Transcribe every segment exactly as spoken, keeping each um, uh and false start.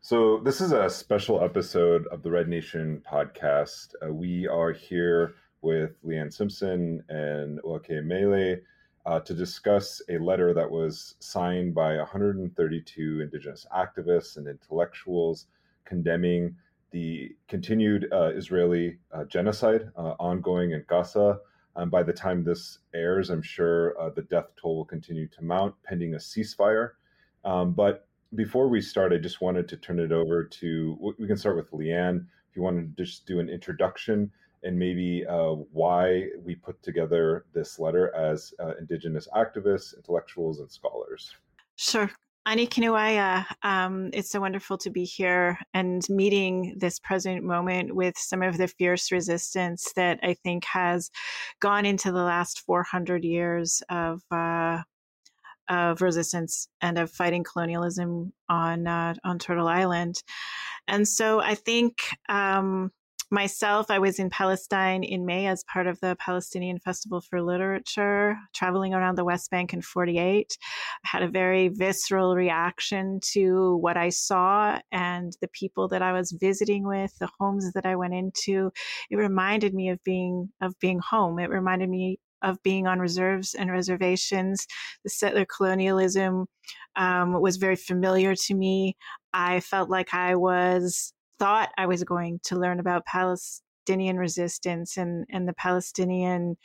So, this is a special episode of the Red Nation podcast. Uh, we are here with Leanne Simpson and Oake Mele uh, to discuss a letter that was signed by one hundred thirty-two Indigenous activists and intellectuals condemning the continued uh, Israeli uh, genocide uh, ongoing in Gaza. Um, by the time this airs, I'm sure uh, the death toll will continue to mount pending a ceasefire. Um, but before we start, I just wanted to turn it over to, we can start with Leanne. If you wanted to just do an introduction and maybe uh, why we put together this letter as uh, Indigenous activists, intellectuals, and scholars. Sure. Ani Kinuaya, um, it's so wonderful to be here and meeting this present moment with some of the fierce resistance that I think has gone into the last four hundred years of uh, of resistance and of fighting colonialism on uh, on Turtle Island. And so I think um, myself, I was in Palestine in May as part of the Palestinian Festival for Literature, traveling around the West Bank in forty-eight. I had a very visceral reaction to what I saw and the people that I was visiting with, the homes that I went into. It reminded me of being of being home. It reminded me of being on reserves and reservations. The settler colonialism um, was very familiar to me. I felt like I was, thought I was going to learn about Palestinian resistance and, and the Palestinian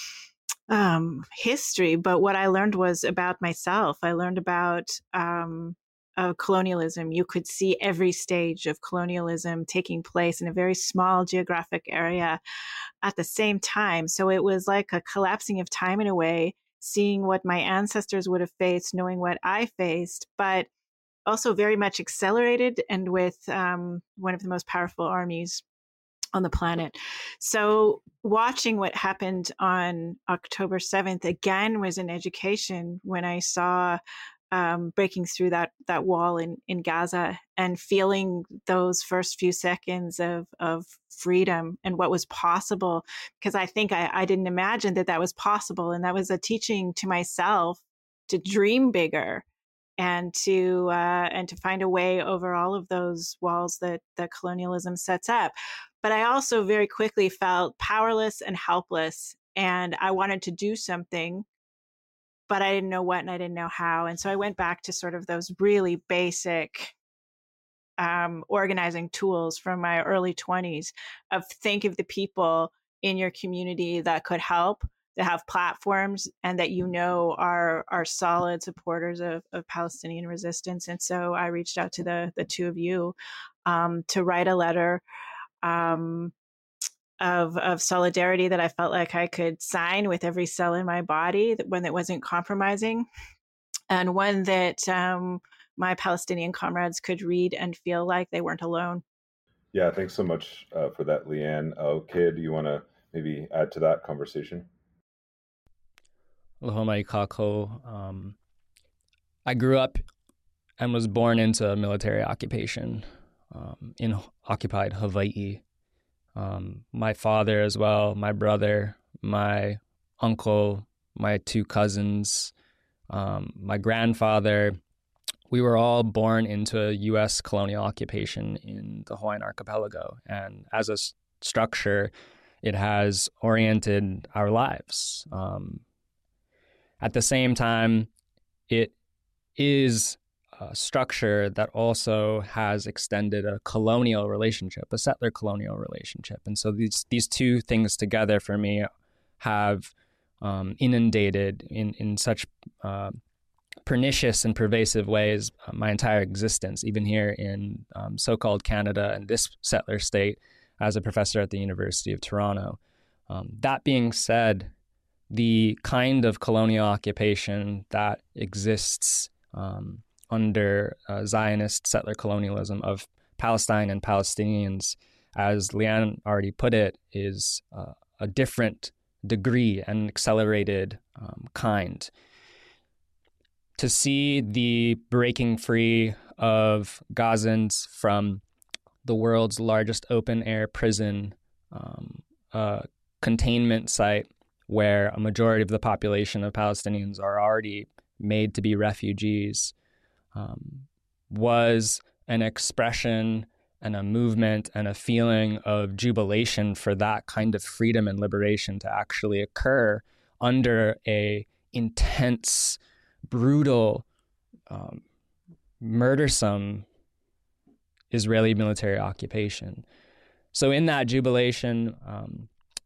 um, history. But what I learned was about myself. I learned about um, of colonialism. You could see every stage of colonialism taking place in a very small geographic area at the same time. So it was like a collapsing of time in a way, seeing what my ancestors would have faced, knowing what I faced, but also very much accelerated and with um, one of the most powerful armies on the planet. So watching what happened on October seventh again was an education when I saw Um, breaking through that that wall in, in Gaza and feeling those first few seconds of of freedom and what was possible, because I think I, I didn't imagine that that was possible, and that was a teaching to myself to dream bigger and to uh, and to find a way over all of those walls that that colonialism sets up. But I also very quickly felt powerless and helpless, and I wanted to do something, but I didn't know what and I didn't know how. And so I went back to sort of those really basic um, organizing tools from my early twenties of think of the people in your community that could help, that have platforms and that you know are are solid supporters of, of Palestinian resistance. And so I reached out to the the two of you um, to write a letter um, of of solidarity that I felt like I could sign with every cell in my body, that one that wasn't compromising, and one that um, my Palestinian comrades could read and feel like they weren't alone. Yeah, thanks so much uh, for that, Leanne. Uh, Kid, do you want to maybe add to that conversation? Lahoma Ikako. Um, I grew up and was born into a military occupation um, in occupied Hawaii. Um, my father as well, my brother, my uncle, my two cousins, um, my grandfather, we were all born into a U S colonial occupation in the Hawaiian archipelago. And as a s- structure, it has oriented our lives. Um, at the same time, it is a structure that also has extended a colonial relationship, a settler colonial relationship. And so these these two things together for me have um, inundated in, in such uh, pernicious and pervasive ways uh, my entire existence, even here in um, so-called Canada and this settler state as a professor at the University of Toronto. Um, that being said, the kind of colonial occupation that exists um, under uh, Zionist settler colonialism of Palestine and Palestinians, as Leanne already put it, is uh, a different degree and accelerated um, kind. To see the breaking free of Gazans from the world's largest open-air prison, um, a containment site where a majority of the population of Palestinians are already made to be refugees, um, was an expression and a movement and a feeling of jubilation for that kind of freedom and liberation to actually occur under a intense, brutal, um, murdersome Israeli military occupation. So in that jubilation, um,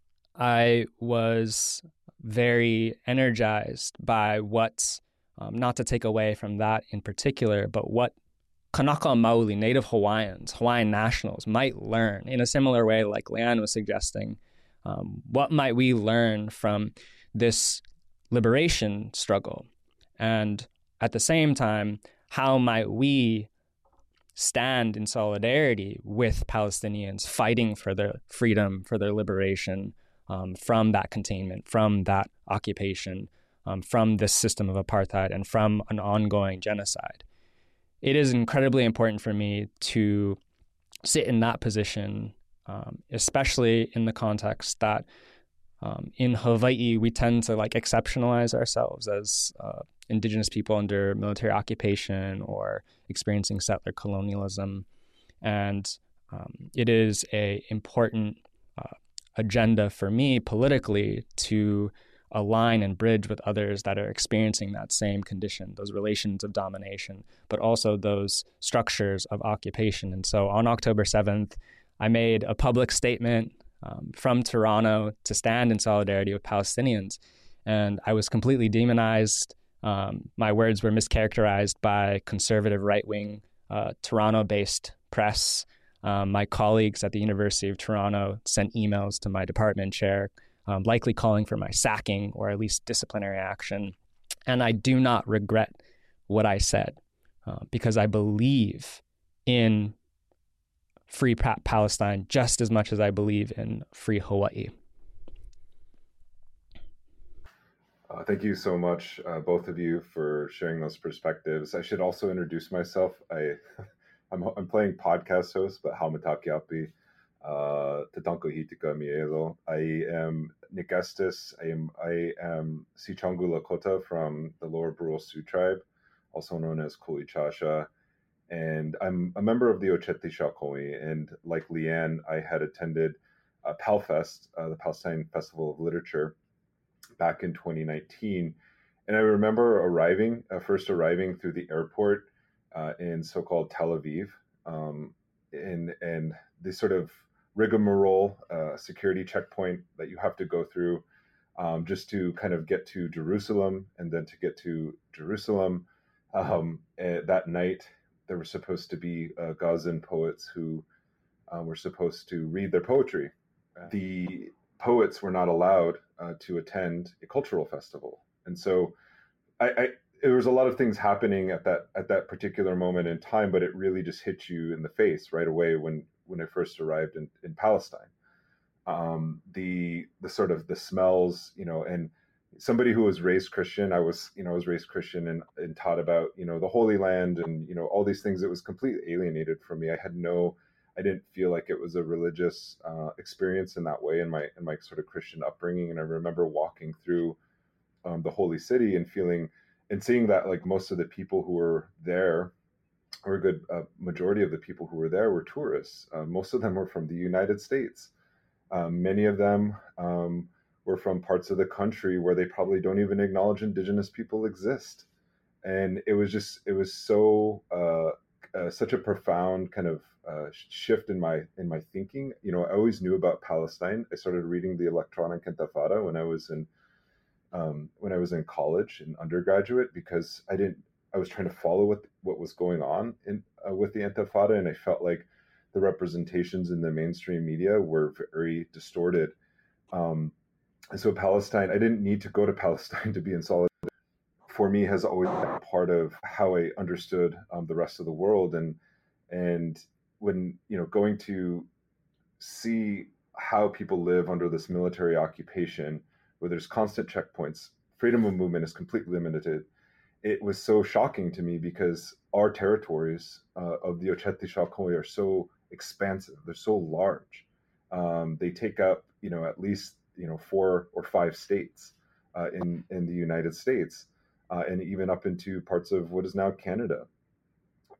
I was very energized by what, um, not to take away from that in particular, but what Kanaka Maoli, Native Hawaiians, Hawaiian nationals might learn in a similar way like Leanne was suggesting. Um, what might we learn from this liberation struggle? And at the same time, how might we stand in solidarity with Palestinians fighting for their freedom, for their liberation um, from that containment, from that occupation, um, from this system of apartheid, and from an ongoing genocide? It is incredibly important for me to sit in that position, um, especially in the context that um, in Hawaii, we tend to like exceptionalize ourselves as uh, Indigenous people under military occupation or experiencing settler colonialism. And um, it is a important uh, agenda for me politically to align and bridge with others that are experiencing that same condition, those relations of domination, but also those structures of occupation. And so on October seventh, I made a public statement um, from Toronto to stand in solidarity with Palestinians. And I was completely demonized. Um, my words were mischaracterized by conservative right-wing uh, Toronto-based press. Um, my colleagues at the University of Toronto sent emails to my department chair, um, likely calling for my sacking or at least disciplinary action. And I do not regret what I said uh, because I believe in free pa- Palestine just as much as I believe in free Hawaii. Uh, thank you so much, uh, both of you, for sharing those perspectives. I should also introduce myself. I, I'm, I'm playing podcast host, but Haumataki Api, uh, Tatanko Hitika Mielo. I am Nick Estes. I am I am Sichangu Lakota from the Lower Brule Sioux tribe, also known as Kulichasha. And I'm a member of the Oceti Shakoi. And like Leanne, I had attended uh, PalFest, uh, the Palestine Festival of Literature, back in twenty nineteen. And I remember arriving, uh, first arriving through the airport uh, in so-called Tel Aviv, um, and, and this sort of rigmarole uh, security checkpoint that you have to go through um, just to kind of get to Jerusalem, and then to get to Jerusalem. Um, that night, there were supposed to be uh, Gazan poets who uh, were supposed to read their poetry. The poets were not allowed uh, to attend a cultural festival, and so I, I there was a lot of things happening at that at that particular moment in time, but it really just hit you in the face right away when when I first arrived in, in Palestine. Um, the the sort of the smells, you know, and somebody who was raised Christian, I was you know I was raised Christian and, and taught about you know the Holy Land and you know all these things. It was completely alienated from me. I had no I didn't feel like it was a religious uh, experience in that way in my in my sort of Christian upbringing. And I remember walking through um, the holy city and feeling and seeing that like most of the people who were there, or a good uh, majority of the people who were there, were tourists. Uh, most of them were from the United States. Um, many of them um, were from parts of the country where they probably don't even acknowledge Indigenous people exist. And it was just it was so uh, uh, such a profound kind of Uh, shift in my in my thinking. You know, I always knew about Palestine. I started reading the Electronic Intifada when I was in um, when I was in college and undergraduate, because I didn't. I was trying to follow what what was going on in uh, with the Intifada, and I felt like the representations in the mainstream media were very distorted. Um, and so Palestine, I didn't need to go to Palestine to be in solidarity. For me, has always been part of how I understood um, the rest of the world, and and when you know going to see how people live under this military occupation where there's constant checkpoints, freedom of movement is completely limited. It was so shocking to me because our territories uh, of the Oceti Shakoi are so expansive, they're so large. Um, they take up you know at least you know four or five states uh, in in the United States, uh, and even up into parts of what is now Canada.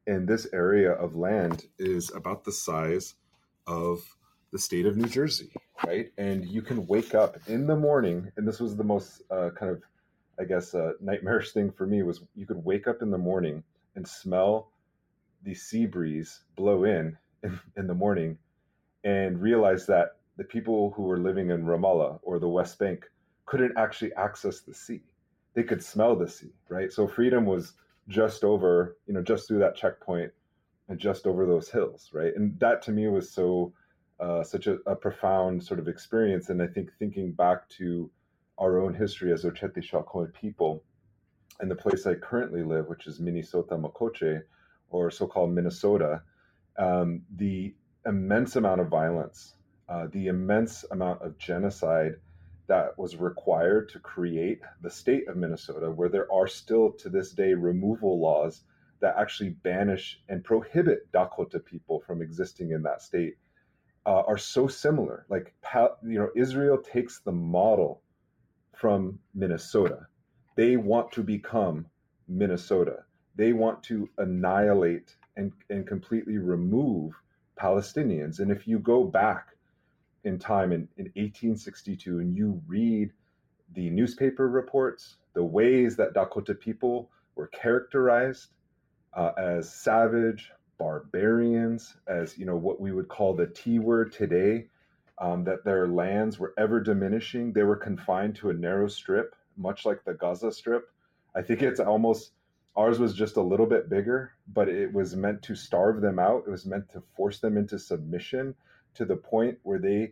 And this area of land is about the size of the state of New Jersey, right? And you can wake up in the morning, and this was the most uh, kind of, I guess, uh, nightmarish thing for me, was you could wake up in the morning and smell the sea breeze blow in, in in the morning and realize that the people who were living in Ramallah or the West Bank couldn't actually access the sea. They could smell the sea, right? So freedom was just over, you know, just through that checkpoint and just over those hills, right? And that to me was so, uh, such a, a profound sort of experience. And I think thinking back to our own history as Oceti Sakowin people and the place I currently live, which is Minnesota Mokoche, or so-called Minnesota, um, the immense amount of violence, uh, the immense amount of genocide that was required to create the state of Minnesota, where there are still to this day removal laws that actually banish and prohibit Dakota people from existing in that state, uh, are so similar. Like, you know, Israel takes the model from Minnesota. They want to become Minnesota. They want to annihilate and, and completely remove Palestinians. And if you go back in time in, in eighteen sixty-two and you read the newspaper reports, the ways that Dakota people were characterized uh, as savage, barbarians, as, you know, what we would call the T word today, um, that their lands were ever diminishing. They were confined to a narrow strip, much like the Gaza Strip. I think it's almost, ours was just a little bit bigger, but it was meant to starve them out. It was meant to force them into submission, to the point where they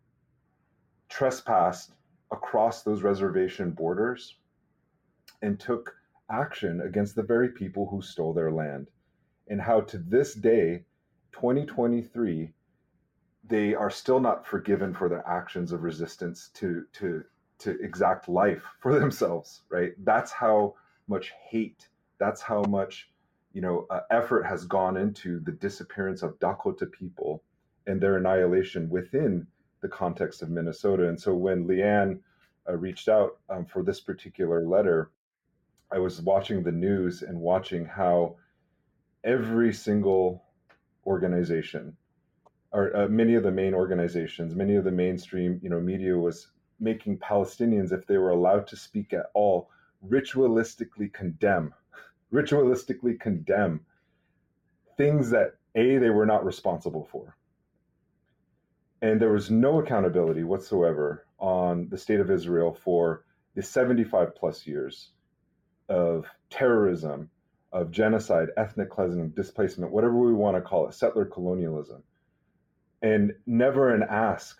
trespassed across those reservation borders and took action against the very people who stole their land. And how to this day, twenty twenty-three, they are still not forgiven for their actions of resistance to, to, to exact life for themselves, right? That's how much hate, that's how much, you know, uh, effort has gone into the disappearance of Dakota people and their annihilation within the context of Minnesota. And so when Leanne uh, reached out um, for this particular letter, I was watching the news and watching how every single organization, or uh, many of the main organizations, many of the mainstream, you know, media was making Palestinians, if they were allowed to speak at all, ritualistically condemn, ritualistically condemn things that, A, they were not responsible for. And there was no accountability whatsoever on the state of Israel for the seventy-five plus years of terrorism, of genocide, ethnic cleansing, displacement, whatever we want to call it, settler colonialism. And never an ask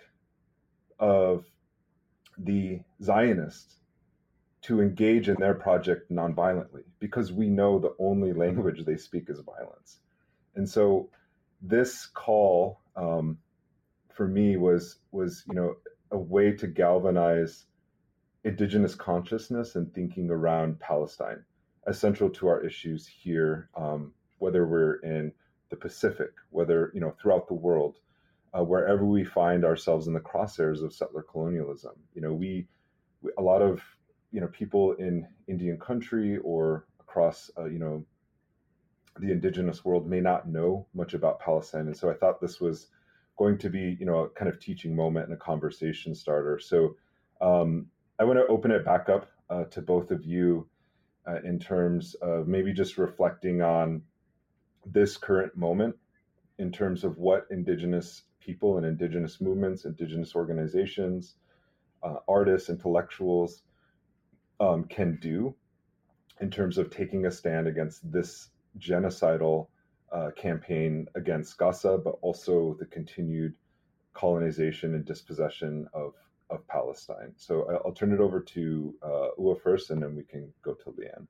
of the Zionists to engage in their project nonviolently, because we know the only language they speak is violence. And so this call, um, for me was, was, you know, a way to galvanize indigenous consciousness and thinking around Palestine as central to our issues here, um, whether we're in the Pacific, whether, you know, throughout the world, uh, wherever we find ourselves in the crosshairs of settler colonialism. You know, we, we a lot of, you know, people in Indian country or across, uh, you know, the indigenous world may not know much about Palestine. And so I thought this was going to be, you know, a kind of teaching moment and a conversation starter. So um, I want to open it back up uh, to both of you uh, in terms of maybe just reflecting on this current moment in terms of what indigenous people and indigenous movements, indigenous organizations, uh, artists, intellectuals um, can do in terms of taking a stand against this genocidal uh, campaign against Gaza, but also the continued colonization and dispossession of, of Palestine. So I'll turn it over to uh, Ua first, and then we can go to Leanne.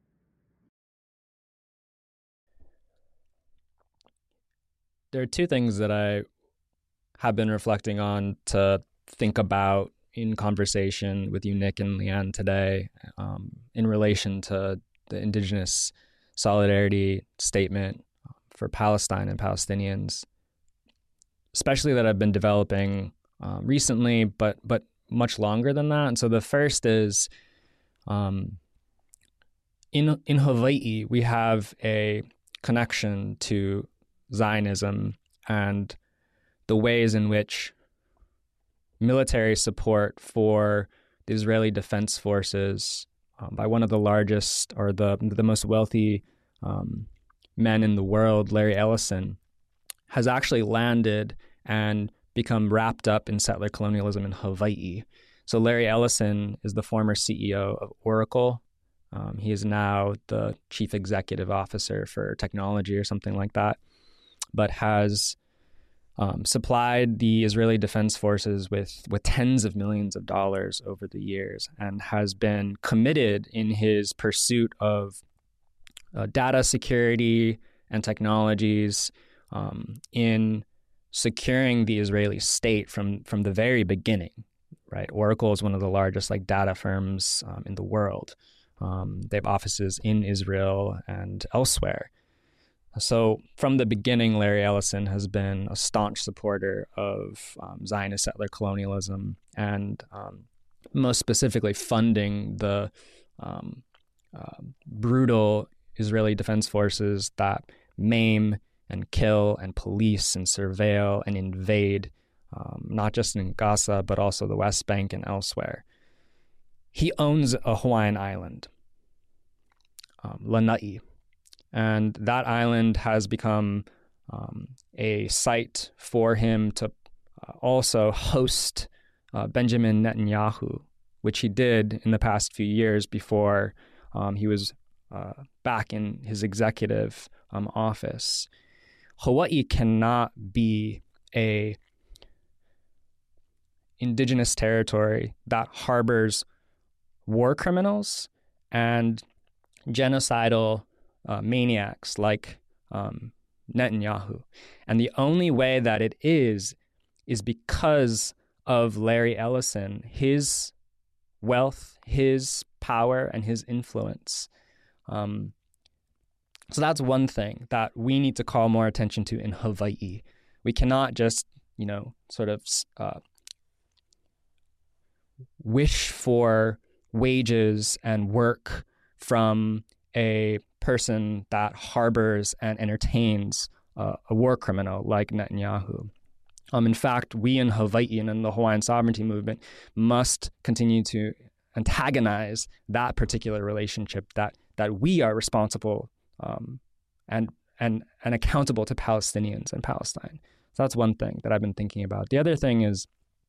There are two things that I have been reflecting on to think about in conversation with you, Nick and Leanne, today, um, in relation to the Indigenous solidarity statement for Palestine and Palestinians, especially that I've been developing um, recently, but but much longer than that. And so the first is, um, in in Hawaii, we have a connection to Zionism and the ways in which military support for the Israeli Defense Forces um, by one of the largest or the the most wealthy um, men in the world, Larry Ellison, has actually landed and become wrapped up in settler colonialism in Hawaii. So Larry Ellison is the former C E O of Oracle. Um, he is now the chief executive officer for technology or something like that, but has um, supplied the Israeli Defense Forces with, with tens of millions of dollars over the years and has been committed in his pursuit of uh, data security and technologies um, in securing the Israeli state from, from the very beginning, right? Oracle is one of the largest like data firms um, in the world. Um, they have offices in Israel and elsewhere. So from the beginning, Larry Ellison has been a staunch supporter of um, Zionist settler colonialism and um, most specifically funding the um, uh, brutal Israeli Defense Forces that maim and kill and police and surveil and invade, um, not just in Gaza, but also the West Bank and elsewhere. He owns a Hawaiian island, um, Lanai, and that island has become um, a site for him to uh, also host uh, Benjamin Netanyahu, which he did in the past few years before um, he was uh, back in his executive um, office. Hawaii cannot be a indigenous territory that harbors war criminals and genocidal uh, maniacs like um, Netanyahu. And the only way that it is, is because of Larry Ellison, his wealth, his power, and his influence. Um, so that's one thing that we need to call more attention to in Hawaii. We cannot just, you know, sort of uh, wish for wages and work from a person that harbors and entertains uh, a war criminal like Netanyahu. Um, in fact, we in Hawaii and in the Hawaiian sovereignty movement must continue to antagonize that particular relationship, that that we are responsible um, and and and accountable to Palestinians and Palestine. So that's one thing that I've been thinking about. The other thing is,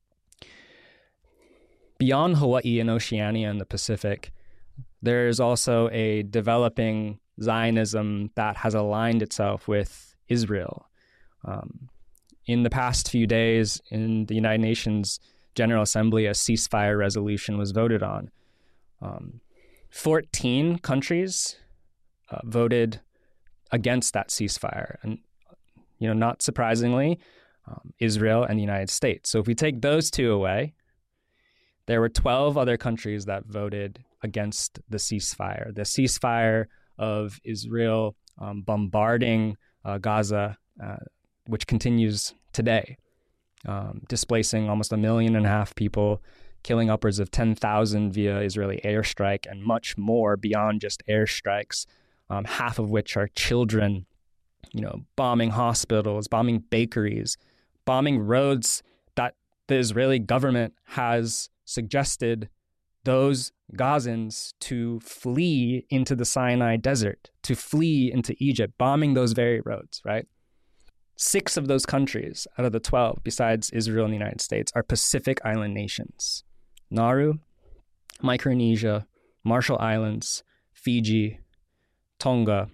beyond Hawaii and Oceania and the Pacific, there is also a developing Zionism that has aligned itself with Israel. Um, in the past few days, in the United Nations General Assembly, a ceasefire resolution was voted on. Um, fourteen countries uh, voted against that ceasefire, and you know, not surprisingly, um, Israel and the United States. So if we take those two away, there were twelve other countries that voted against the ceasefire. The ceasefire of Israel um, bombarding uh, Gaza, uh, which continues today, um, displacing almost a million and a half people, killing upwards of ten thousand via Israeli airstrike, and much more beyond just airstrikes, um, half of which are children, you know, bombing hospitals, bombing bakeries, bombing roads that the Israeli government has suggested those Gazans to flee into the Sinai desert, to flee into Egypt, bombing those very roads, right? Six of those countries out of the twelve, besides Israel and the United States, are Pacific Island nations. Nauru, Micronesia, Marshall Islands, Fiji, Tonga.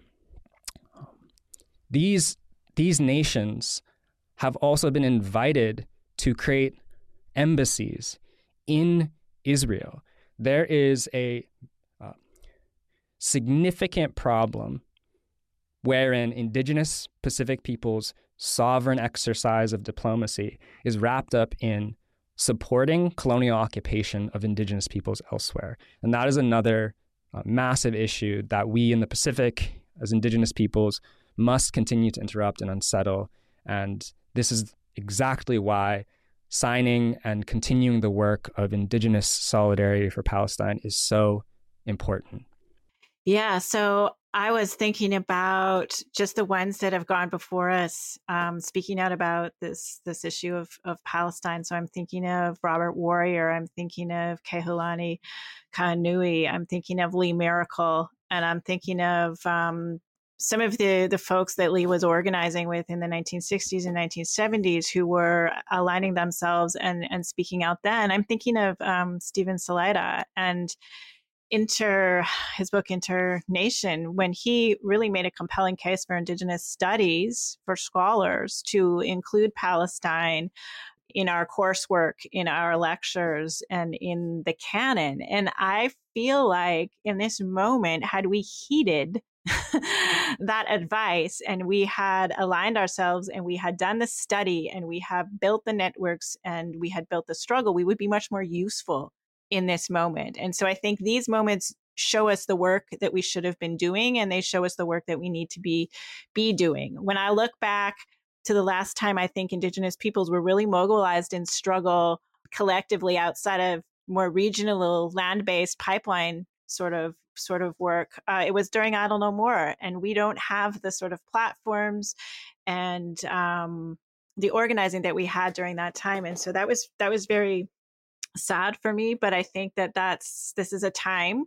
These, these nations have also been invited to create embassies in Israel. There is a uh, significant problem wherein indigenous Pacific peoples' sovereign exercise of diplomacy is wrapped up in supporting colonial occupation of indigenous peoples elsewhere. And that is another uh, massive issue that we in the Pacific, as indigenous peoples, must continue to interrupt and unsettle. And this is exactly why signing and continuing the work of indigenous solidarity for Palestine is so important. Yeah, so I was thinking about just the ones that have gone before us, um, speaking out about this this issue of of Palestine. So I'm thinking of Robert Warrior. I'm thinking of Kehaulani Kanui. I'm thinking of Lee Miracle, and I'm thinking of um, some of the the folks that Lee was organizing with in the nineteen sixties and nineteen seventies, who were aligning themselves and and speaking out then. I'm thinking of um, Stephen Salaita and Inter, his book Inter Nation, when he really made a compelling case for Indigenous studies for scholars to include Palestine in our coursework, in our lectures, and in the canon. And I feel like in this moment, had we heeded that advice and we had aligned ourselves and we had done the study and we have built the networks and we had built the struggle, we would be much more useful in this moment. And so I think these moments show us the work that we should have been doing, and they show us the work that we need to be be doing. When I look back to the last time I think Indigenous peoples were really mobilized in struggle collectively outside of more regional land-based pipeline sort of sort of work, uh, it was during Idle No More, and we don't have the sort of platforms and um, the organizing that we had during that time. And so that was that was very sad for me, but I think that that's this is a time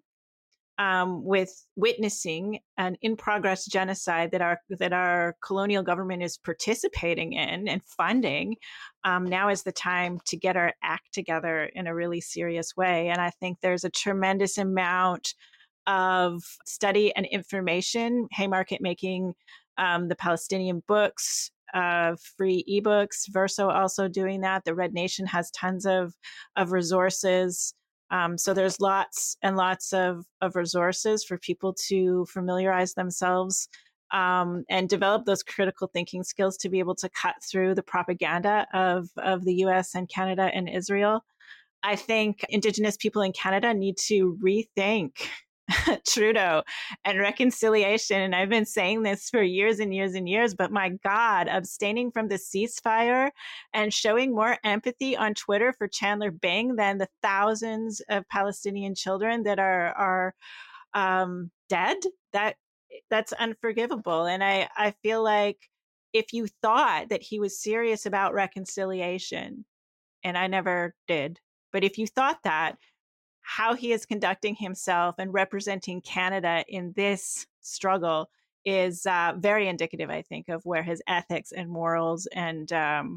um, with witnessing an in progress genocide that our that our colonial government is participating in and funding. Um, now is the time to get our act together in a really serious way, and I think there's a tremendous amount of study and information. Haymarket making um, the Palestinian books. Uh, free ebooks, Verso also doing that. The Red Nation has tons of of resources. Um, so there's lots and lots of, of resources for people to familiarize themselves um, and develop those critical thinking skills to be able to cut through the propaganda of, of the U S and Canada and Israel. I think Indigenous people in Canada need to rethink Trudeau and reconciliation. And I've been saying this for years and years and years, but my God, abstaining from the ceasefire and showing more empathy on Twitter for Chandler Bing than the thousands of Palestinian children that are, are um, dead, that that's unforgivable. And I, I feel like if you thought that he was serious about reconciliation, and I never did, but if you thought that, how he is conducting himself and representing Canada in this struggle is uh, very indicative, I think, of where his ethics and morals and um,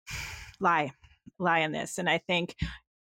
lie lie in this. And I think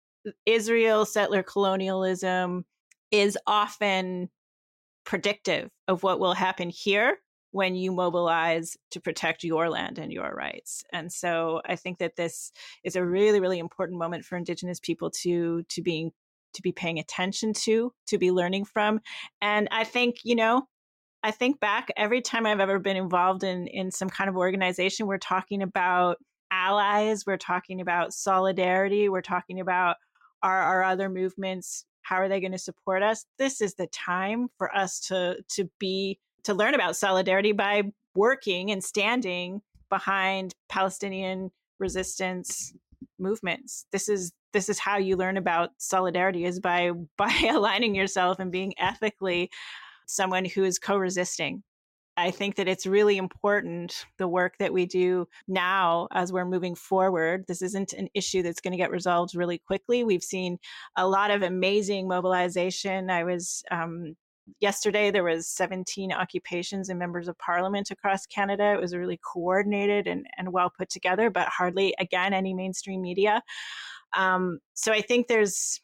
Israel settler colonialism is often predictive of what will happen here when you mobilize to protect your land and your rights. And so I think that this is a really, really important moment for Indigenous people to to being to be paying attention to, to be learning from. And I think, you know, I think back every time I've ever been involved in, in some kind of organization, we're talking about allies, we're talking about solidarity, we're talking about our, our other movements, how are they going to support us? This is the time for us to to be to learn about solidarity by working and standing behind Palestinian resistance movements. This is this is how you learn about solidarity, is by by aligning yourself and being ethically someone who is co-resisting. I think that it's really important, the work that we do now as we're moving forward. This isn't an issue that's going to get resolved really quickly. We've seen a lot of amazing mobilization. I was um, yesterday, there was seventeen occupations and members of parliament across Canada. It was really coordinated and, and well put together, but hardly, again, any mainstream media. Um, so I think there's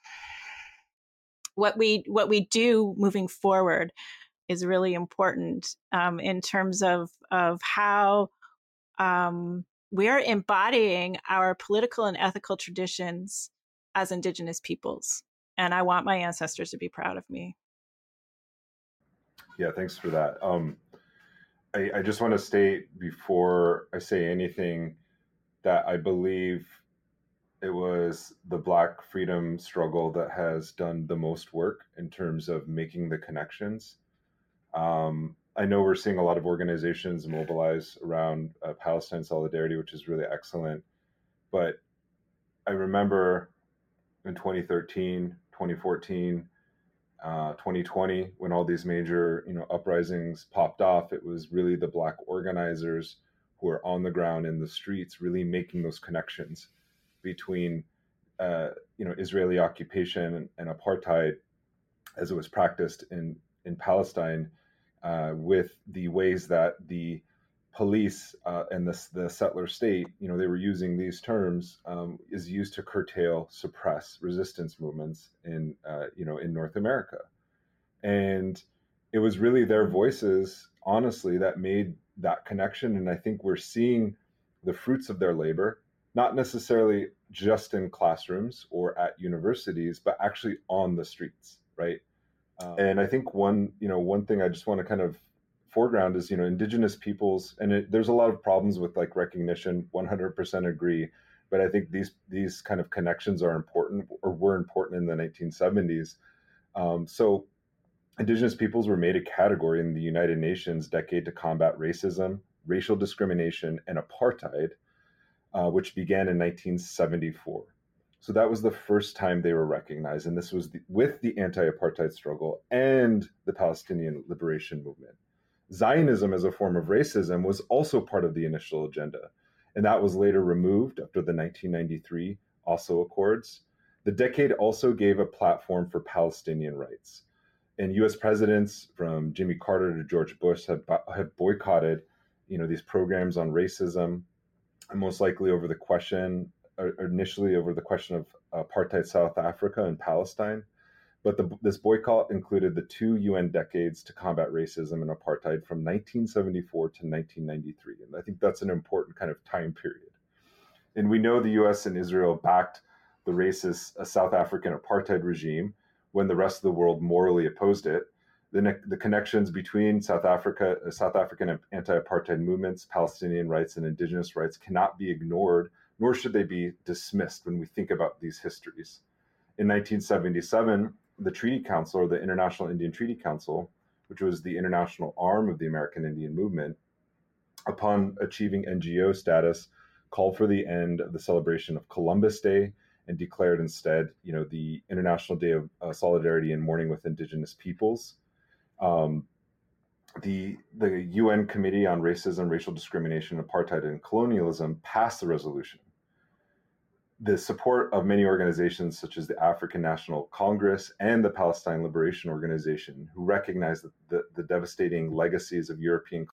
what we what we do moving forward is really important um, in terms of of how um, we're embodying our political and ethical traditions as Indigenous peoples. And I want my ancestors to be proud of me. Yeah, thanks for that. Um, I, I just want to state before I say anything that I believe it was the Black freedom struggle that has done the most work in terms of making the connections. Um, I know we're seeing a lot of organizations mobilize around uh, Palestine solidarity, which is really excellent. But I remember in twenty thirteen, twenty fourteen, uh, twenty twenty, when all these major, you know, uprisings popped off, it was really the Black organizers who are on the ground in the streets, really making those connections between, uh, you know, Israeli occupation and, and apartheid, as it was practiced in in Palestine, uh, with the ways that the police uh, and the, the settler state, you know, they were using these terms, um, is used to curtail, suppress resistance movements in, uh, you know, in North America. And it was really their voices, honestly, that made that connection. And I think we're seeing the fruits of their labor, not necessarily just in classrooms or at universities, but actually on the streets, right? Um, and I think one, you know, one thing I just want to kind of foreground is, you know, Indigenous peoples, and it, there's a lot of problems with like recognition, one hundred percent agree. But I think these these kind of connections are important, or were important in the nineteen seventies. Um, so Indigenous peoples were made a category in the United Nations Decade to Combat Racism, Racial Discrimination, and Apartheid, uh, which began in nineteen seventy-four. So that was the first time they were recognized, and this was the, with the anti-apartheid struggle and the Palestinian liberation movement. Zionism as a form of racism was also part of the initial agenda, and that was later removed after the nineteen ninety-three Oslo Accords. The decade also gave a platform for Palestinian rights, and U S presidents from Jimmy Carter to George Bush have, have boycotted, you know, these programs on racism, and most likely over the question, or initially over the question of apartheid South Africa and Palestine. But the, this boycott included the two U N decades to combat racism and apartheid from nineteen seventy-four to nineteen ninety-three. And I think that's an important kind of time period. And we know the U S and Israel backed the racist uh, South African apartheid regime when the rest of the world morally opposed it. The, ne- the connections between South Africa, uh, South African anti-apartheid movements, Palestinian rights, and indigenous rights cannot be ignored, nor should they be dismissed when we think about these histories. In nineteen seventy-seven, the Treaty Council, or the International Indian Treaty Council, which was the international arm of the American Indian movement, upon achieving N G O status, called for the end of the celebration of Columbus Day and declared instead, you know, the International Day of uh, Solidarity and Mourning with Indigenous Peoples. Um, the the U N Committee on Racism, Racial Discrimination, Apartheid, and Colonialism passed the resolution. The support of many organizations such as the African National Congress and the Palestine Liberation Organization, who recognize the, the, the devastating legacies of European.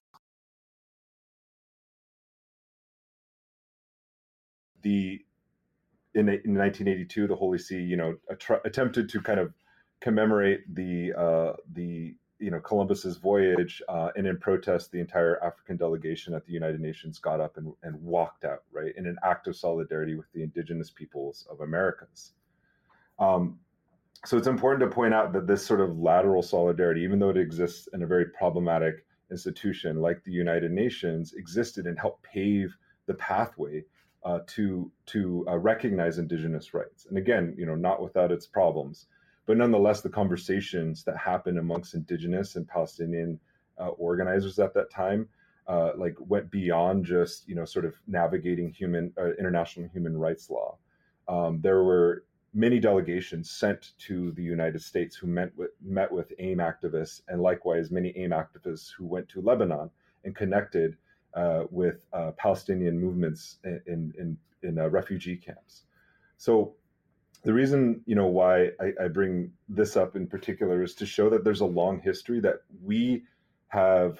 The in, in nineteen eighty-two, the Holy See, you know, att- attempted to kind of commemorate the uh, the you know Columbus's voyage, uh, and in protest, the entire African delegation at the United Nations got up and, and walked out, right, in an act of solidarity with the indigenous peoples of Americas. Um, so it's important to point out that this sort of lateral solidarity, even though it exists in a very problematic institution like the United Nations, existed and helped pave the pathway uh, to to uh, recognize indigenous rights. And again, you know, not without its problems. But nonetheless, the conversations that happened amongst indigenous and Palestinian uh, organizers at that time, uh, like went beyond just, you know, sort of navigating human uh, international human rights law. Um, there were many delegations sent to the United States who met with, met with AIM activists, and likewise many AIM activists who went to Lebanon and connected uh, with uh, Palestinian movements in in, in, in uh, refugee camps. So the reason, you know, why I, I bring this up in particular is to show that there's a long history that we have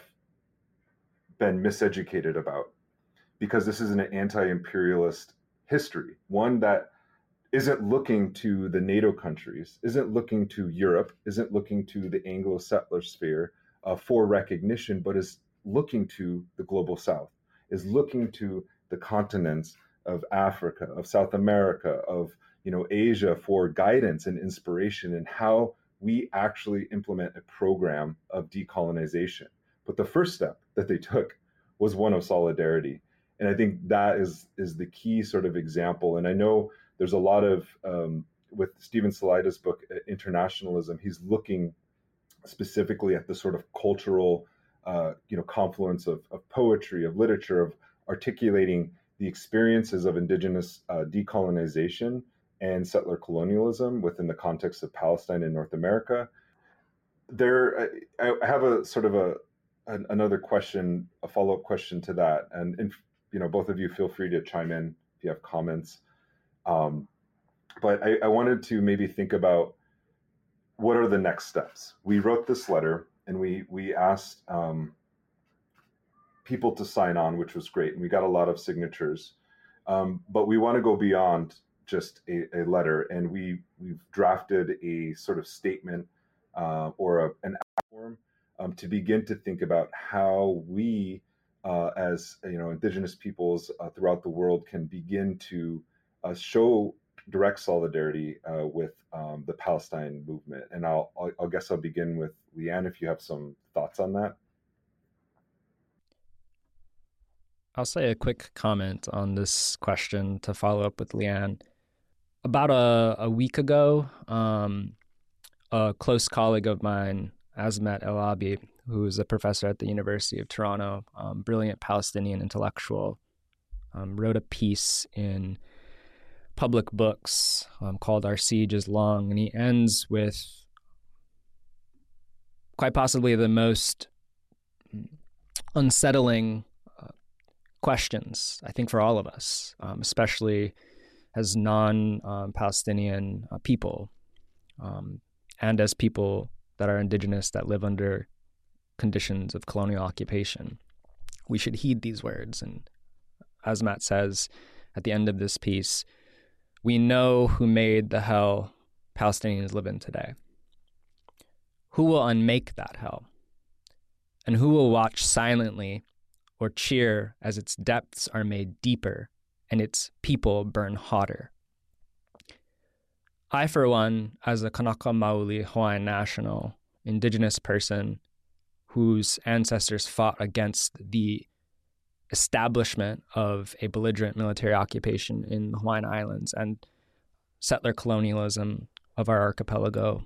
been miseducated about, because this is an anti-imperialist history, one that isn't looking to the NATO countries, isn't looking to Europe, isn't looking to the Anglo-settler sphere uh, for recognition, but is looking to the global South, is looking to the continents of Africa, of South America, of you know, Asia for guidance and inspiration in how we actually implement a program of decolonization. But the first step that they took was one of solidarity. And I think that is is the key sort of example. And I know there's a lot of, um, with Stephen Salaita's book, Internationalism, he's looking specifically at the sort of cultural, uh, you know, confluence of, of poetry, of literature, of articulating the experiences of indigenous uh, decolonization and settler colonialism within the context of Palestine and North America. there, I, I have a sort of a an, another question, a follow up question to that, and, and you know, both of you feel free to chime in if you have comments. Um, but I, I wanted to maybe think about what are the next steps. We wrote this letter, and we we asked um, people to sign on, which was great, and we got a lot of signatures. Um, but we want to go beyond just a, a letter, and we we've drafted a sort of statement uh, or a, an form um, to begin to think about how we, uh, as you know, Indigenous peoples uh, throughout the world, can begin to uh, show direct solidarity uh, with um, the Palestine movement. And I'll, I'll, I'll guess I'll begin with Leanne if you have some thoughts on that. I'll say a quick comment on this question to follow up with Leanne. About a, a week ago, um, a close colleague of mine, Azmat El-Abi, who is a professor at the University of Toronto, um, brilliant Palestinian intellectual, um, wrote a piece in Public Books um, called Our Siege is Long, and he ends with quite possibly the most unsettling uh, questions, I think, for all of us, um, especially as non-Palestinian um, uh, people, um, and as people that are indigenous that live under conditions of colonial occupation. We should heed these words. And as Matt says at the end of this piece, we know who made the hell Palestinians live in today. Who will unmake that hell? And who will watch silently or cheer as its depths are made deeper and its people burn hotter? I, for one, as a Kanaka Maoli Hawaiian national, indigenous person whose ancestors fought against the establishment of a belligerent military occupation in the Hawaiian Islands and settler colonialism of our archipelago,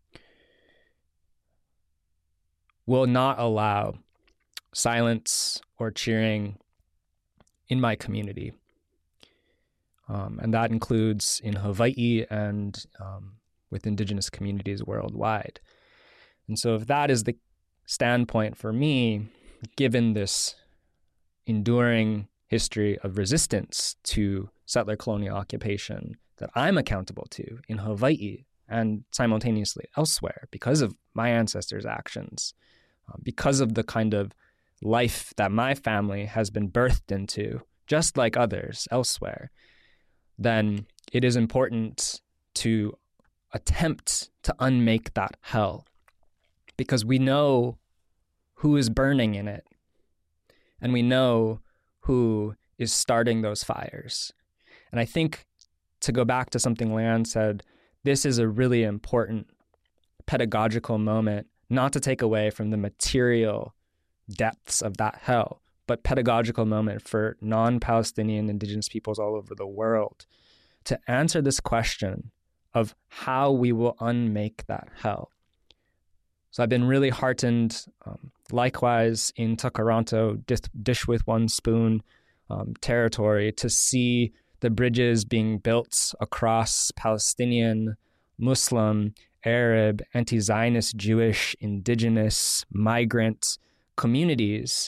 will not allow silence or cheering in my community. Um, and that includes in Hawaii and um, with indigenous communities worldwide. And so if that is the standpoint for me, given this enduring history of resistance to settler colonial occupation that I'm accountable to in Hawaii and simultaneously elsewhere because of my ancestors' actions, uh, because of the kind of life that my family has been birthed into, just like others elsewhere, then it is important to attempt to unmake that hell, because we know who is burning in it, and we know who is starting those fires. And I think, to go back to something Leanne said, this is a really important pedagogical moment, not to take away from the material depths of that hell, but pedagogical moment for non-Palestinian indigenous peoples all over the world to answer this question of how we will unmake that hell. So I've been really heartened, um, likewise in Takaranto, dish, dish with one spoon um, territory, to see the bridges being built across Palestinian, Muslim, Arab, anti-Zionist, Jewish, indigenous, migrant communities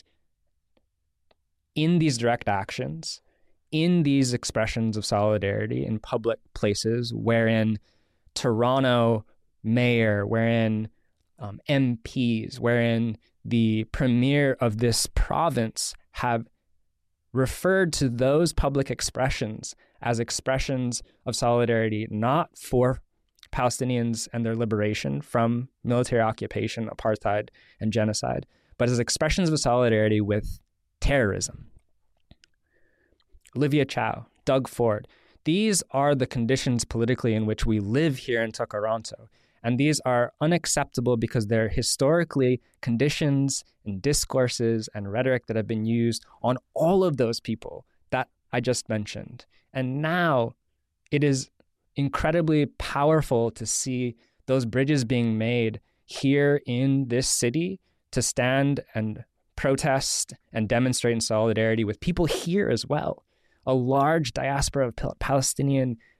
in these direct actions, in these expressions of solidarity in public places, wherein Toronto mayor, wherein um, M Ps, wherein the premier of this province have referred to those public expressions as expressions of solidarity, not for Palestinians and their liberation from military occupation, apartheid, and genocide, but as expressions of solidarity with terrorism. Olivia Chow, Doug Ford, these are the conditions politically in which we live here in Takaranto. And these are unacceptable because they're historically conditions and discourses and rhetoric that have been used on all of those people that I just mentioned. And now it is incredibly powerful to see those bridges being made here in this city to stand and protest and demonstrate in solidarity with people here as well. A large diaspora of Palestinian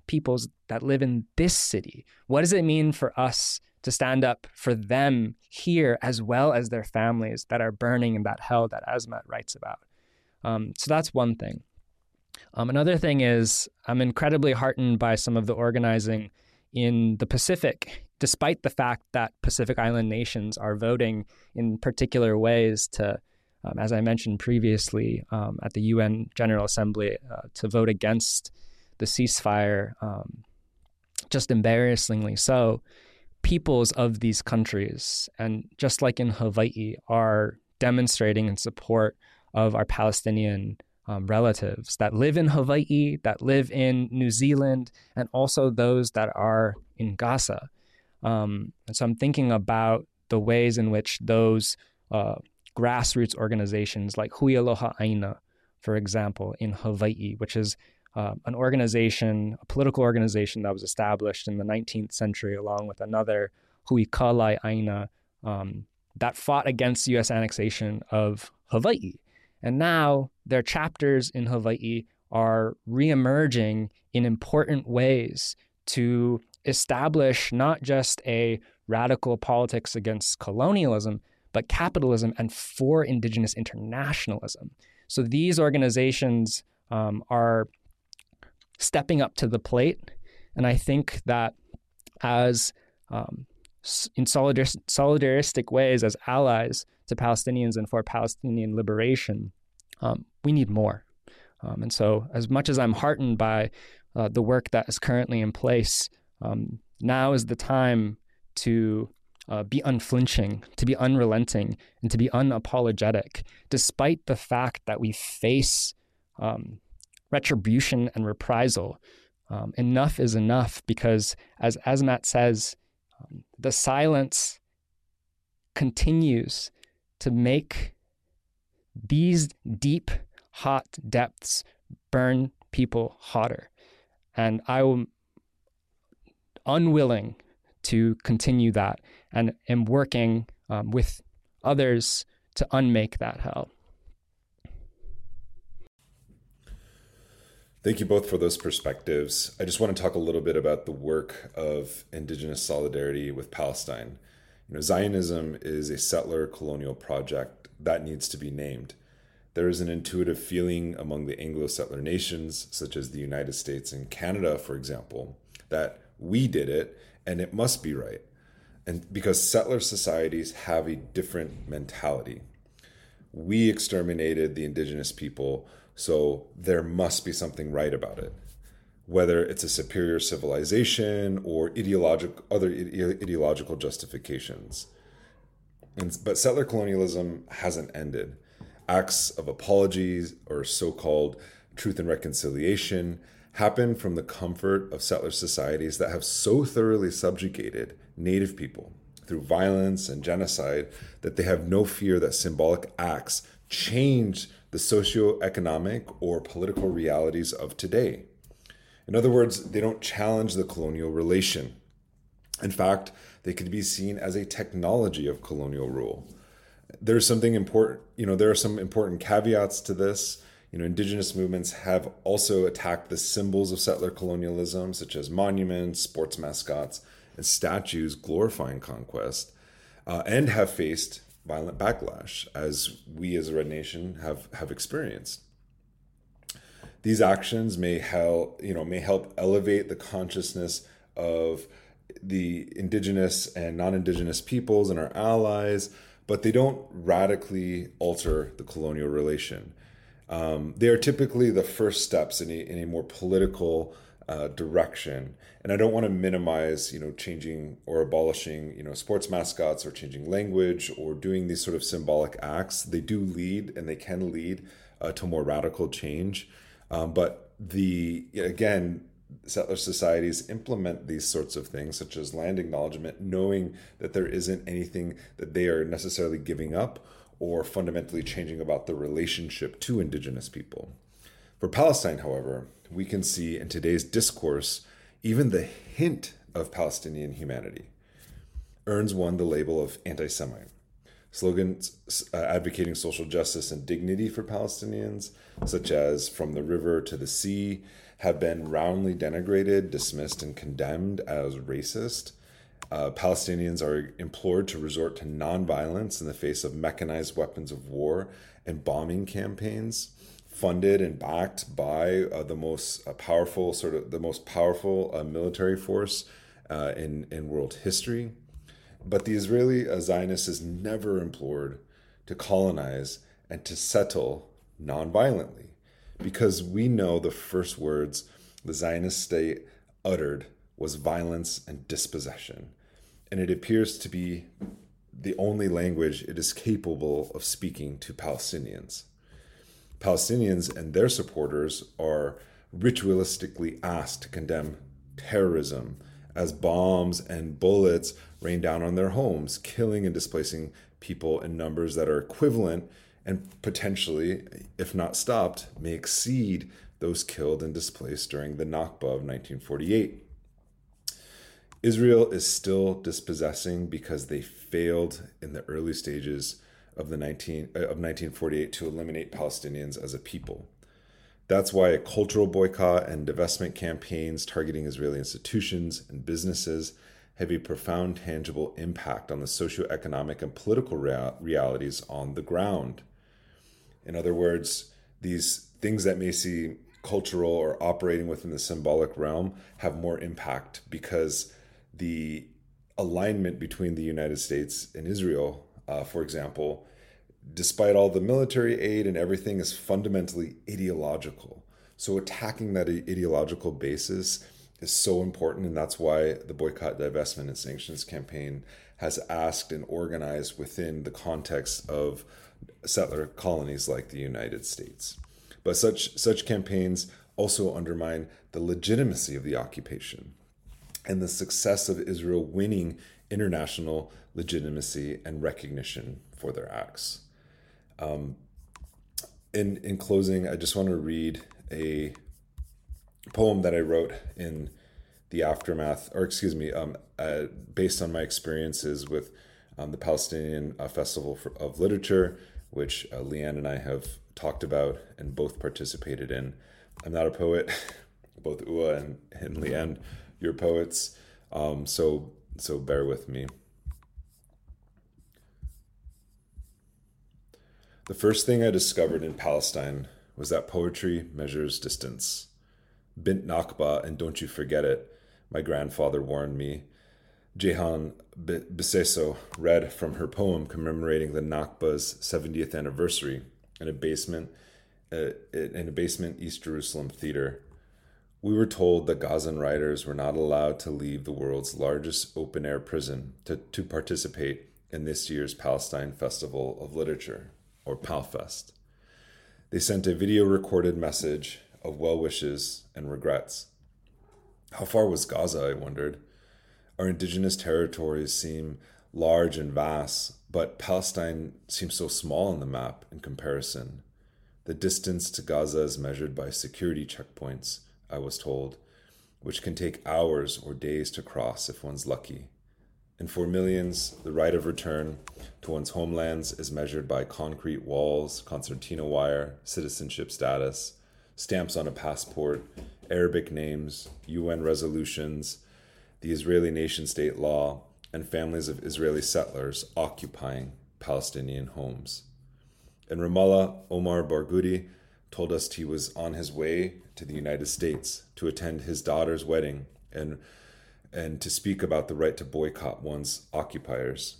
peoples that live in this city? What does it mean for us to stand up for them here as well as their families that are burning in that hell that Azmat writes about? Um, so that's one thing. Um, another thing is I'm incredibly heartened by some of the organizing in the Pacific, despite the fact that Pacific Island nations are voting in particular ways to, um, as I mentioned previously, um, at the U N General Assembly, uh, to vote against the ceasefire, um, just embarrassingly so. Peoples of these countries, and just like in Hawaii, are demonstrating in support of our Palestinian um, relatives that live in Hawaii, that live in New Zealand, and also those that are in Gaza. Um, and so I'm thinking about the ways in which those uh, grassroots organizations like Hui Aloha Aina, for example, in Hawaii, which is uh, an organization, a political organization that was established in the nineteenth century along with another, Hui Kalai Aina, um, that fought against U S annexation of Hawaii. And now their chapters in Hawaii are reemerging in important ways to establish not just a radical politics against colonialism, but capitalism and for indigenous internationalism. So these organizations um, are stepping up to the plate. And I think that as um, in solidar- solidaristic ways, as allies to Palestinians and for Palestinian liberation, um, we need more. Um, and so as much as I'm heartened by uh, the work that is currently in place, um, now is the time to uh, be unflinching, to be unrelenting, and to be unapologetic, despite the fact that we face um, retribution and reprisal. Um, enough is enough, because as Azmat says, um, the silence continues to make these deep, hot depths burn people hotter. And I am unwilling to continue that, and am working um, with others to unmake that hell. Thank you both for those perspectives. I just want to talk a little bit about the work of Indigenous solidarity with Palestine. You know, Zionism is a settler colonial project that needs to be named. There is an intuitive feeling among the Anglo-settler nations, such as the United States and Canada, for example, that we did it and it must be right. And because settler societies have a different mentality. We exterminated the indigenous people, so there must be something right about it. Whether it's a superior civilization or ideological, other ide- ideological justifications. And, but settler colonialism hasn't ended. Acts of apologies or so-called truth and reconciliation happen from the comfort of settler societies that have so thoroughly subjugated Native people through violence and genocide that they have no fear that symbolic acts change the socioeconomic or political realities of today. In other words, they don't challenge the colonial relation. In fact, they could be seen as a technology of colonial rule. There's something important, you know, there are some important caveats to this. You know, indigenous movements have also attacked the symbols of settler colonialism, such as monuments, sports mascots, and statues glorifying conquest, uh, and have faced violent backlash, as we as a Red Nation have, have experienced. These actions may help, you know, may help elevate the consciousness of the indigenous and non-indigenous peoples and our allies, but they don't radically alter the colonial relation. Um, they are typically the first steps in a, in a more political uh, direction. And I don't want to minimize, you know, changing or abolishing, you know, sports mascots or changing language or doing these sort of symbolic acts. They do lead and they can lead uh, to more radical change. Um, but the, again, settler societies implement these sorts of things, such as land acknowledgement, knowing that there isn't anything that they are necessarily giving up or fundamentally changing about the relationship to indigenous people. For Palestine, however, we can see in today's discourse, even the hint of Palestinian humanity earns one the label of anti-Semite. Slogans uh, advocating social justice and dignity for Palestinians, such as "From the river to the sea," have been roundly denigrated, dismissed, and condemned as racist. Uh, Palestinians are implored to resort to nonviolence in the face of mechanized weapons of war and bombing campaigns, funded and backed by uh, the most uh, powerful, sort of the most powerful uh, military force uh, in in world history. But the Israeli uh, Zionist is never implored to colonize and to settle nonviolently, because we know the first words the Zionist state uttered was violence and dispossession. And it appears to be the only language it is capable of speaking to Palestinians. Palestinians and their supporters are ritualistically asked to condemn terrorism as bombs and bullets rain down on their homes, killing and displacing people in numbers that are equivalent and potentially, if not stopped, may exceed those killed and displaced during the Nakba of nineteen forty-eight. Israel is still dispossessing because they failed in the early stages of the nineteen of nineteen forty-eight to eliminate Palestinians as a people. That's why a cultural boycott and divestment campaigns targeting Israeli institutions and businesses have a profound tangible impact on the socioeconomic and political rea- realities on the ground. In other words, these things that may seem cultural or operating within the symbolic realm have more impact because the alignment between the United States and Israel, uh, for example, despite all the military aid and everything, is fundamentally ideological. So attacking that ideological basis is so important, and that's why the Boycott, Divestment, and Sanctions campaign has asked and organized within the context of settler colonies like the United States. But such such campaigns also undermine the legitimacy of the occupation and the success of Israel winning international legitimacy and recognition for their acts. Um, in in closing, I just want to read a poem that I wrote in the aftermath, or excuse me, um, uh, based on my experiences with um, the Palestinian uh, Festival for, of Literature, which uh, Leanne and I have talked about and both participated in. I'm not a poet, both Ua and, and Leanne, you're poets, um, so so bear with me. The first thing I discovered in Palestine was that poetry measures distance. Bint Nakba and don't you forget it, my grandfather warned me. Jehan Biseso read from her poem commemorating the Nakba's seventieth anniversary in a basement, uh, in a basement East Jerusalem theater. We were told that Gazan writers were not allowed to leave the world's largest open-air prison to, to participate in this year's Palestine Festival of Literature, or PALFest. They sent a video-recorded message of well wishes and regrets. How far was Gaza, I wondered? Our indigenous territories seem large and vast, but Palestine seems so small on the map in comparison. The distance to Gaza is measured by security checkpoints, I was told, which can take hours or days to cross if one's lucky. And for millions, the right of return to one's homelands is measured by concrete walls, concertina wire, citizenship status, stamps on a passport, Arabic names, U N resolutions, the Israeli nation-state law, and families of Israeli settlers occupying Palestinian homes. In Ramallah, Omar Barghouti told us he was on his way to the United States to attend his daughter's wedding and and to speak about the right to boycott one's occupiers.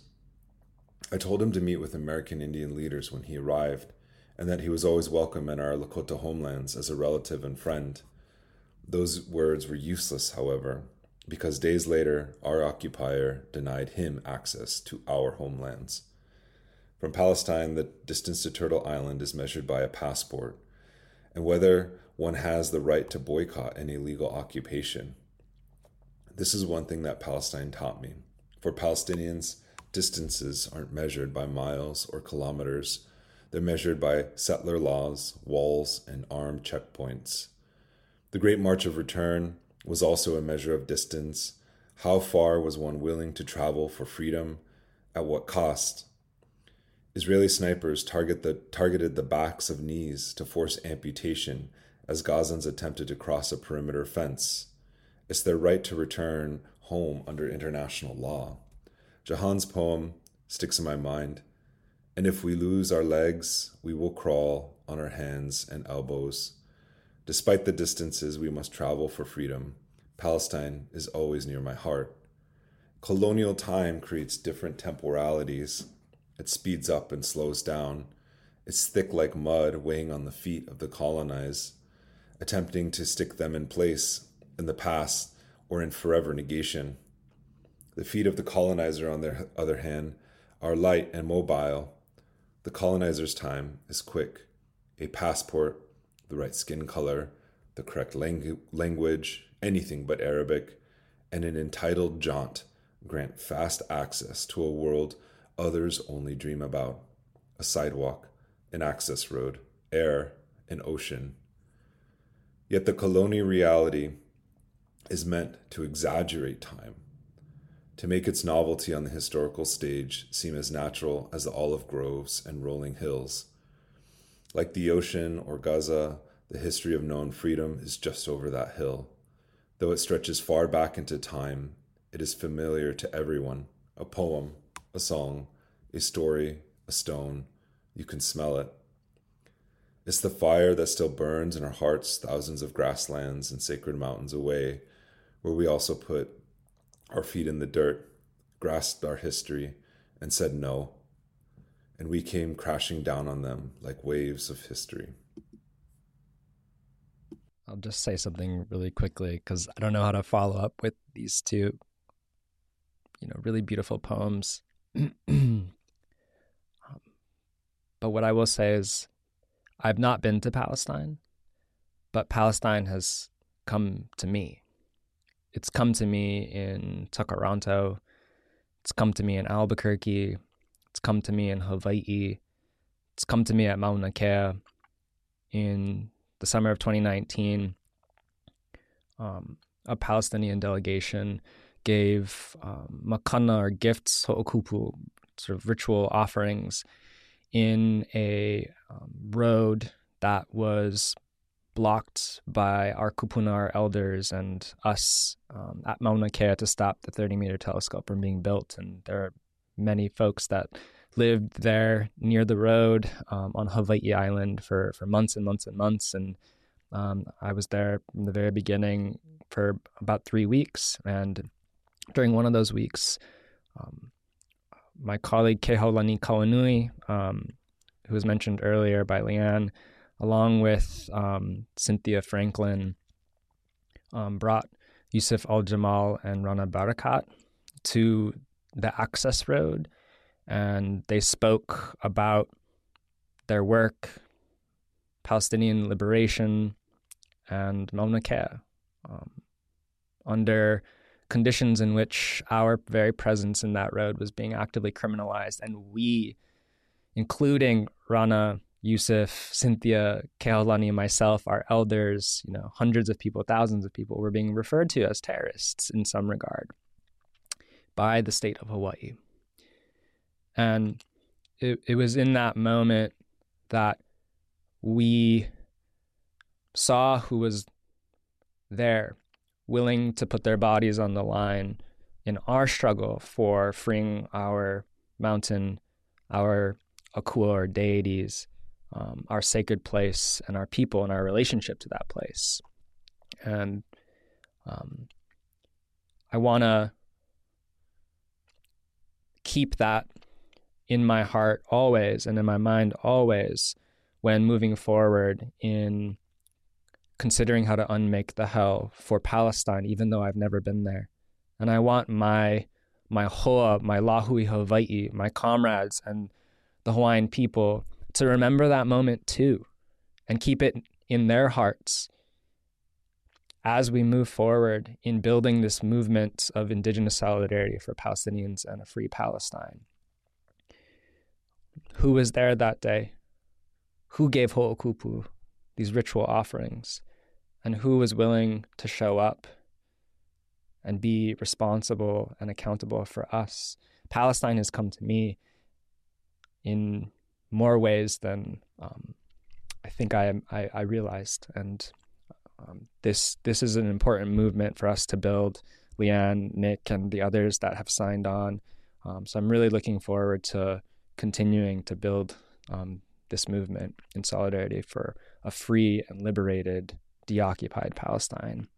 I told him to meet with American Indian leaders when he arrived, and that he was always welcome in our Lakota homelands as a relative and friend. Those words were useless, however, because days later, our occupier denied him access to our homelands. From Palestine, the distance to Turtle Island is measured by a passport, and whether one has the right to boycott an illegal occupation. This is one thing that Palestine taught me. For Palestinians, distances aren't measured by miles or kilometers. They're measured by settler laws, walls, and armed checkpoints. The Great March of Return was also a measure of distance. How far was one willing to travel for freedom? At what cost? Israeli snipers target the, targeted the backs of knees to force amputation as Gazans attempted to cross a perimeter fence. It's their right to return home under international law. Jahan's poem sticks in my mind. And if we lose our legs, we will crawl on our hands and elbows. Despite the distances we must travel for freedom, Palestine is always near my heart. Colonial time creates different temporalities. It speeds up and slows down. It's thick like mud weighing on the feet of the colonized, attempting to stick them in place in the past or in forever negation. The feet of the colonizer, on the other hand, are light and mobile. The colonizer's time is quick. A passport, the right skin color, the correct langu- language, anything but Arabic, and an entitled jaunt grant fast access to a world others only dream about. A sidewalk, an access road, air, an ocean. Yet the colonial reality is meant to exaggerate time, to make its novelty on the historical stage seem as natural as the olive groves and rolling hills. Like the ocean or Gaza, the history of known freedom is just over that hill. Though it stretches far back into time, it is familiar to everyone. A poem, a song, a story, a stone. You can smell it. It's the fire that still burns in our hearts thousands of grasslands and sacred mountains away, where we also put our feet in the dirt, grasped our history, and said no. And we came crashing down on them like waves of history. I'll just say something really quickly because I don't know how to follow up with these two, you know, really beautiful poems. um, but what I will say is I've not been to Palestine, but Palestine has come to me. It's come to me in Takaranto. It's come to me in Albuquerque. It's come to me in Hawaii. It's come to me at Mauna Kea. In the summer of twenty nineteen, um, a Palestinian delegation gave um, makana, or gifts, ho'okupu, sort of ritual offerings, in a um, road that was blocked by our Kupunar elders and us um, at Mauna Kea to stop the thirty-meter telescope from being built. And there are many folks that lived there near the road um, on Hawaii Island for, for months and months and months. And um, I was there from the very beginning for about three weeks. And during one of those weeks, um, my colleague Kehaulani Kawanui, um, who was mentioned earlier by Leanne, along with um, Cynthia Franklin, um, brought Yusuf Al-Jamal and Rana Barakat to the access road, and they spoke about their work, Palestinian liberation, and Mauna Kea, um, under conditions in which our very presence in that road was being actively criminalized, and we, including Rana, Yusuf, Cynthia, Kehaulani, and myself, our elders, you know, hundreds of people, thousands of people were being referred to as terrorists in some regard by the state of Hawaii. And it, it was in that moment that we saw who was there, willing to put their bodies on the line in our struggle for freeing our mountain, our akua, or deities, um, our sacred place, and our people and our relationship to that place. And um, I want to keep that in my heart always and in my mind always when moving forward in considering how to unmake the hell for Palestine, even though I've never been there. And I want my my hoa, my Lahui Hawaii, my comrades and the Hawaiian people to remember that moment too and keep it in their hearts as we move forward in building this movement of indigenous solidarity for Palestinians and a free Palestine. Who was there that day? Who gave ho'okupu, these ritual offerings? And who was willing to show up and be responsible and accountable for us? Palestine has come to me. in more ways than um, I think I, I I realized. And um, this this is an important movement for us to build. Leanne, Nick, and the others that have signed on. Um, so I'm really looking forward to continuing to build um, this movement in solidarity for a free and liberated, deoccupied Palestine.